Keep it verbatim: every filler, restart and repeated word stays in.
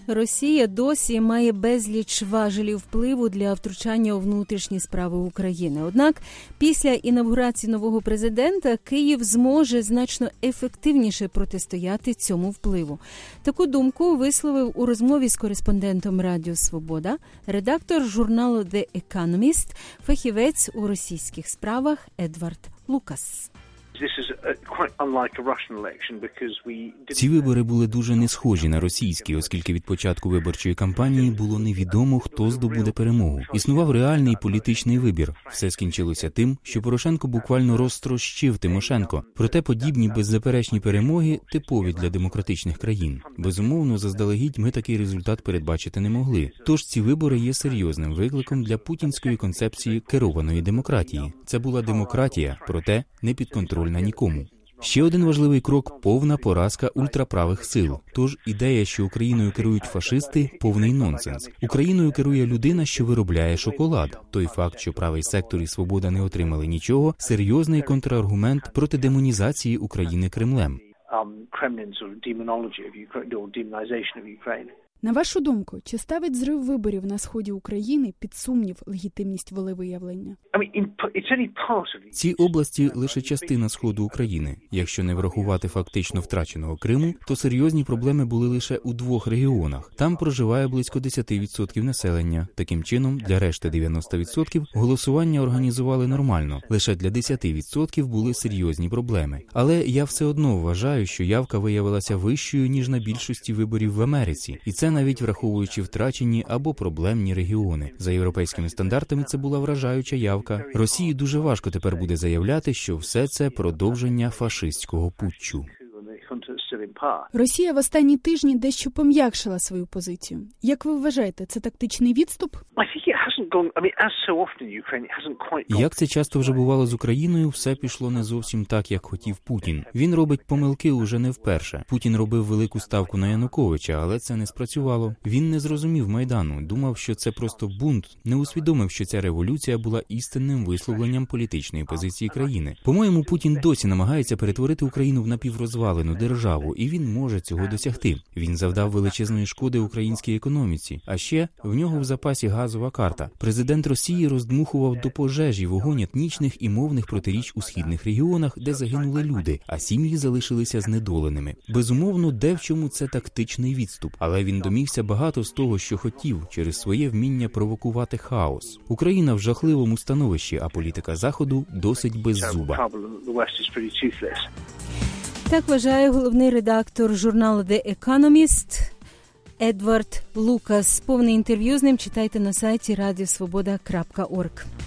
Росія досі має безліч важелів впливу для втручання у внутрішні справи України. Однак після інавгурації нового президента Київ зможе значно ефективніше протистояти цьому впливу. Таку думку висловив у розмові з кореспондентом Радіо Свобода редактор журналу The Economist, фахівець у російських справах Едвард Лукас. Ці вибори були дуже не схожі на російські, оскільки від початку виборчої кампанії було невідомо, хто здобуде перемогу. Існував реальний політичний вибір. Все скінчилося тим, що Порошенко буквально розтрощив Тимошенко. Проте подібні беззаперечні перемоги типові для демократичних країн. Безумовно, заздалегідь ми такий результат передбачити не могли. Тож ці вибори є серйозним викликом для путінської концепції керованої демократії. Це була демократія, проте не підконтрольна нікому. Ще один важливий крок – повна поразка ультраправих сил. Тож ідея, що Україною керують фашисти – повний нонсенс. Україною керує людина, що виробляє шоколад. Той факт, що правий сектор і Свобода не отримали нічого – серйозний контраргумент проти демонізації України Кремлем. На вашу думку, чи ставить зрив виборів на сході України під сумнів легітимність волевиявлення? Ці області – лише частина сходу України. Якщо не врахувати фактично втраченого Криму, то серйозні проблеми були лише у двох регіонах. Там проживає близько десять відсотків населення. Таким чином, для решти дев'яносто відсотків голосування організували нормально. Лише для десять відсотків були серйозні проблеми. Але я все одно вважаю, що явка виявилася вищою, ніж на більшості виборів в Америці. І це навіть враховуючи втрачені або проблемні регіони. За європейськими стандартами це була вражаюча явка. Росії дуже важко тепер буде заявляти, що все це продовження фашистського путчу. Росія в останні тижні дещо пом'якшила свою позицію. Як ви вважаєте, це тактичний відступ? Як це часто вже бувало з Україною, все пішло не зовсім так, як хотів Путін. Він робить помилки уже не вперше. Путін робив велику ставку на Януковича, але це не спрацювало. Він не зрозумів Майдану, думав, що це просто бунт, не усвідомив, що ця революція була істинним висловленням політичної позиції країни. По-моєму, Путін досі намагається перетворити Україну в напіврозвалену державу, і він може цього досягти. Він завдав величезної шкоди українській економіці, а ще в нього в запасі газова карта. Президент Росії роздмухував до пожежі вогонь етнічних і мовних протиріч у східних регіонах, де загинули люди, а сім'ї залишилися знедоленими. Безумовно, де в чому це тактичний відступ, але він домігся багато з того, що хотів, через своє вміння провокувати хаос. Україна в жахливому становищі, а політика Заходу досить беззуба. Так вважає головний редактор журналу The Economist Едвард Лукас. Повне інтерв'ю з ним читайте на сайті радіо свобода крапка орг.